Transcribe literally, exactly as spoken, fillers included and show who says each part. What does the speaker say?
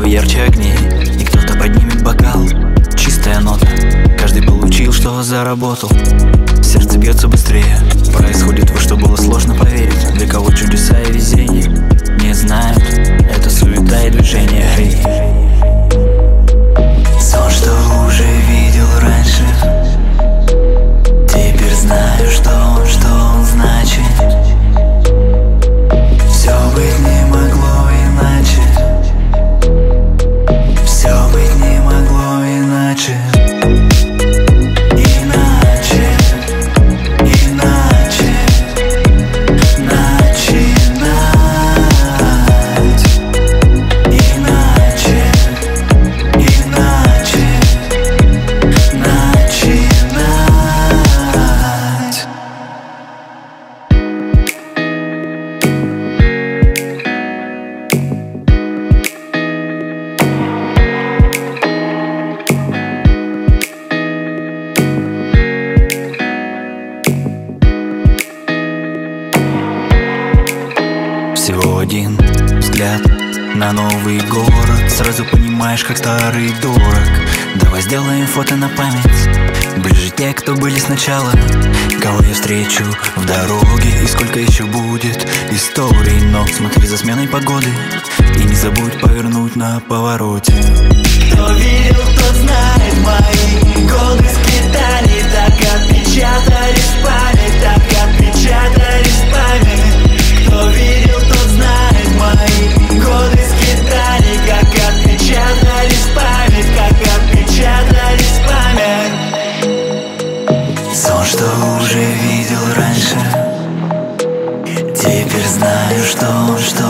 Speaker 1: ярче огней, и кто-то поднимет бокал. Чистая нота, каждый получил, что заработал. Сердце бьется быстрее, происходит то, что было сложно поверить. Для кого чудеса и везение не знают, это суета и движение. Hey. Сон, что уже видел раньше, теперь знаю, что он, что он значит. Все быть не могло иначе, все быть не могло иначе. Всего один взгляд на новый город, сразу понимаешь, как старый дорог. Давай сделаем фото на память, ближе те, кто были сначала, кого я встречу в дороге, и сколько еще будет историй. Но смотри за сменой погоды и не забудь повернуть на повороте.
Speaker 2: Кто видел, тот знает, мои годы скитаний так отпечатались в память, так отпечатались в память. Кто видел, тот знает, мои годы скитаний как отпечатались в память, как отпечатались в память.
Speaker 1: Сон, что уже видел раньше, теперь знаю, что он, что